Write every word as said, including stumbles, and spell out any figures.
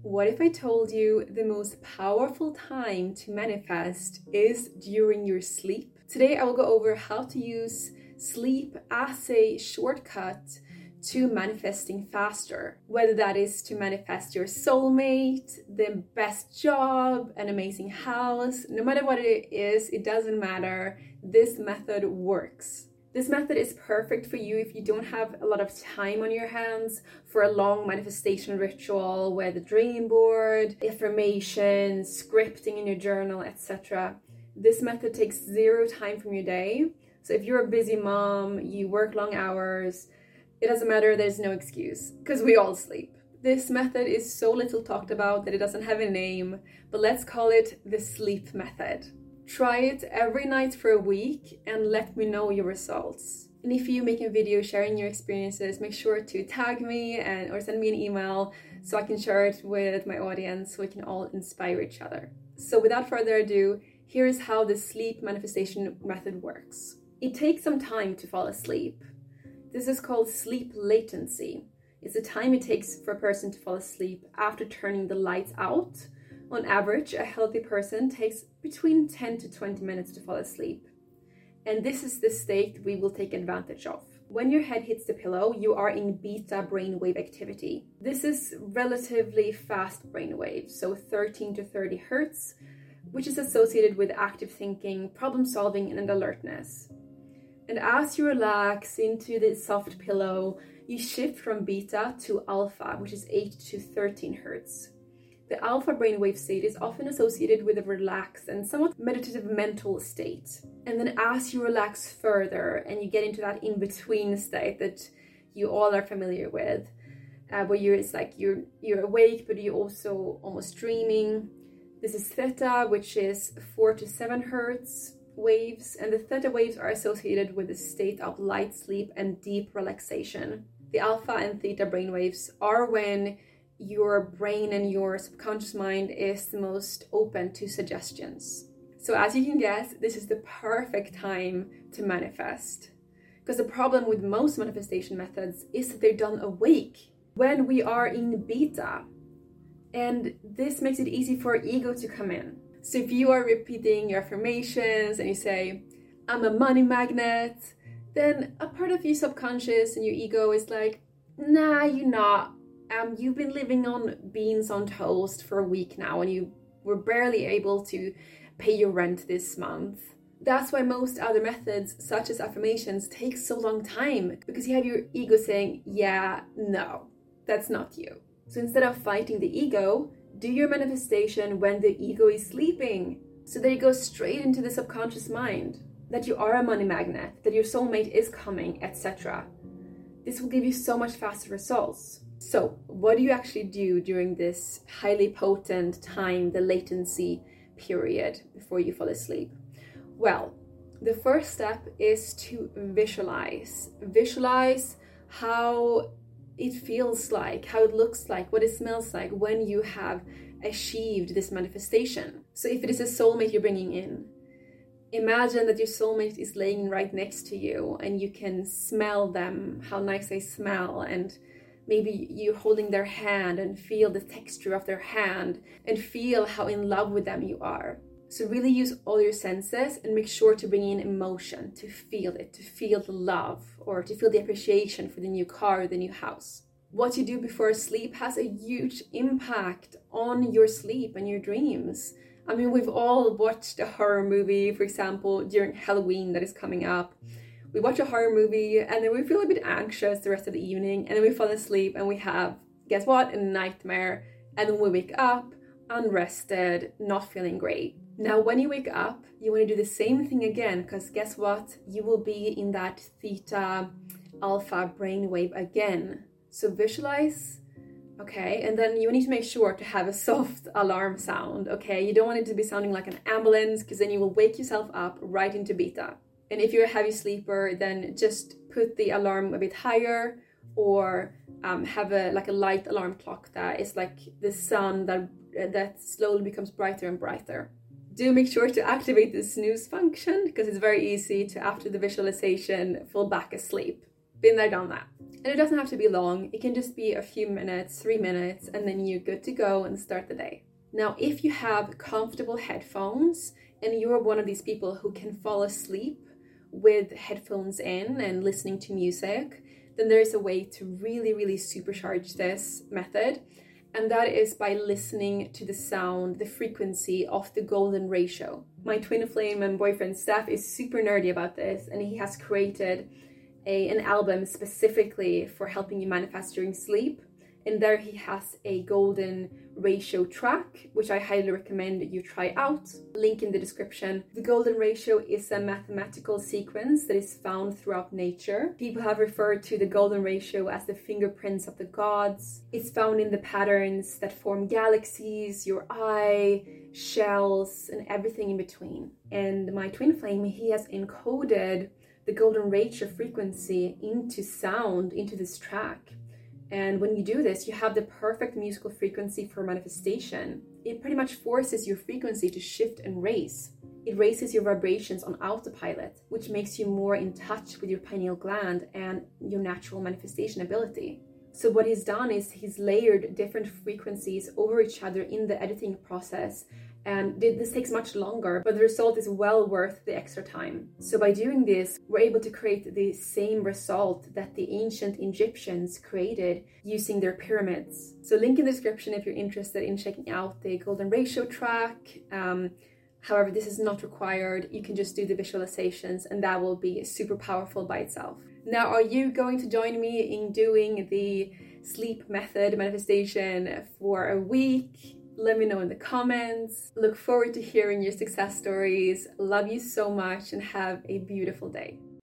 What if I told you the most powerful time to manifest is during your sleep? Today I will go over how to use sleep as a shortcut to manifesting faster. Whether that is to manifest your soulmate, the best job, an amazing house, no matter what it is, it doesn't matter. This method works. This method is perfect for you if you don't have a lot of time on your hands for a long manifestation ritual with a dream board, affirmations, scripting in your journal, et cetera. This method takes zero time from your day. So if you're a busy mom, you work long hours, it doesn't matter, there's no excuse, because we all sleep. This method is so little talked about that it doesn't have a name, but let's call it the sleep method. Try it every night for a week and let me know your results. And if you make a video sharing your experiences, make sure to tag me and or send me an email so I can share it with my audience so we can all inspire each other. So without further ado, here's how the sleep manifestation method works. It takes some time to fall asleep. This is called sleep latency. It's the time it takes for a person to fall asleep after turning the lights out. On average, a healthy person takes between ten to twenty minutes to fall asleep. And this is the state we will take advantage of. When your head hits the pillow, you are in beta brainwave activity. This is relatively fast brainwave, so thirteen to thirty hertz, which is associated with active thinking, problem solving, and alertness. And as you relax into the soft pillow, you shift from beta to alpha, which is eight to thirteen hertz. The alpha brainwave state is often associated with a relaxed and somewhat meditative mental state. And then as you relax further and you get into that in-between state that you all are familiar with, uh, where you're, it's like you're, you're awake, but you're also almost dreaming. This is theta, which is four to seven hertz waves. And the theta waves are associated with a state of light sleep and deep relaxation. The alpha and theta brainwaves are when your brain and your subconscious mind is the most open to suggestions. So as you can guess, this is the perfect time to manifest. Because the problem with most manifestation methods is that they're done awake when we are in beta. And this makes it easy for our ego to come in. So if you are repeating your affirmations and you say, I'm a money magnet, then a part of your subconscious and your ego is like, nah, you're not. Um, you've been living on beans on toast for a week now and you were barely able to pay your rent this month. That's why most other methods, such as affirmations, take so long time, because you have your ego saying, yeah, no, that's not you. So instead of fighting the ego, do your manifestation when the ego is sleeping, so that it goes straight into the subconscious mind, that you are a money magnet, that your soulmate is coming, et cetera. This will give you so much faster results. So what do you actually do during this highly potent time, the latency period before you fall asleep? Well, the first step is to visualize. Visualize how it feels like, how it looks like, what it smells like when you have achieved this manifestation. So if it is a soulmate you're bringing in, imagine that your soulmate is laying right next to you and you can smell them, how nice they smell, and maybe you're holding their hand and feel the texture of their hand and feel how in love with them you are. So really use all your senses and make sure to bring in emotion, to feel it, to feel the love or to feel the appreciation for the new car or the new house. What you do before sleep has a huge impact on your sleep and your dreams. I mean, we've all watched a horror movie, for example, during Halloween that is coming up. We watch a horror movie and then we feel a bit anxious the rest of the evening, and then we fall asleep and we have, guess what, a nightmare, and then we wake up unrested, not feeling great. Now when you wake up, you want to do the same thing again, because guess what, you will be in that theta alpha brainwave again. So visualize, okay, and then you need to make sure to have a soft alarm sound, okay? You don't want it to be sounding like an ambulance, because then you will wake yourself up right into beta. And if you're a heavy sleeper, then just put the alarm a bit higher, or um, have a like a light alarm clock that is like the sun that that slowly becomes brighter and brighter. Do make sure to activate the snooze function, because it's very easy to, after the visualization, fall back asleep. Been there, done that. And it doesn't have to be long. It can just be a few minutes, three minutes, and then you're good to go and start the day. Now, if you have comfortable headphones and you're one of these people who can fall asleep with headphones in and listening to music, then there is a way to really, really supercharge this method. And that is by listening to the sound, the frequency of the golden ratio. My twin flame and boyfriend Steph is super nerdy about this, and he has created a, an album specifically for helping you manifest during sleep. And there he has a golden ratio track, which I highly recommend you try out. Link in the description. The golden ratio is a mathematical sequence that is found throughout nature. People have referred to the golden ratio as the fingerprints of the gods. It's found in the patterns that form galaxies, your eye, shells, and everything in between. And my twin flame, he has encoded the golden ratio frequency into sound, into this track. And when you do this, you have the perfect musical frequency for manifestation. It pretty much forces your frequency to shift and raise. It raises your vibrations on autopilot, which makes you more in touch with your pineal gland and your natural manifestation ability. So what he's done is he's layered different frequencies over each other in the editing process. And this takes much longer, but the result is well worth the extra time. So by doing this, we're able to create the same result that the ancient Egyptians created using their pyramids. So link in the description if you're interested in checking out the golden ratio track. Um, however, this is not required. You can just do the visualizations and that will be super powerful by itself. Now, are you going to join me in doing the sleep method manifestation for a week? Let me know in the comments. Look forward to hearing your success stories. Love you so much and have a beautiful day.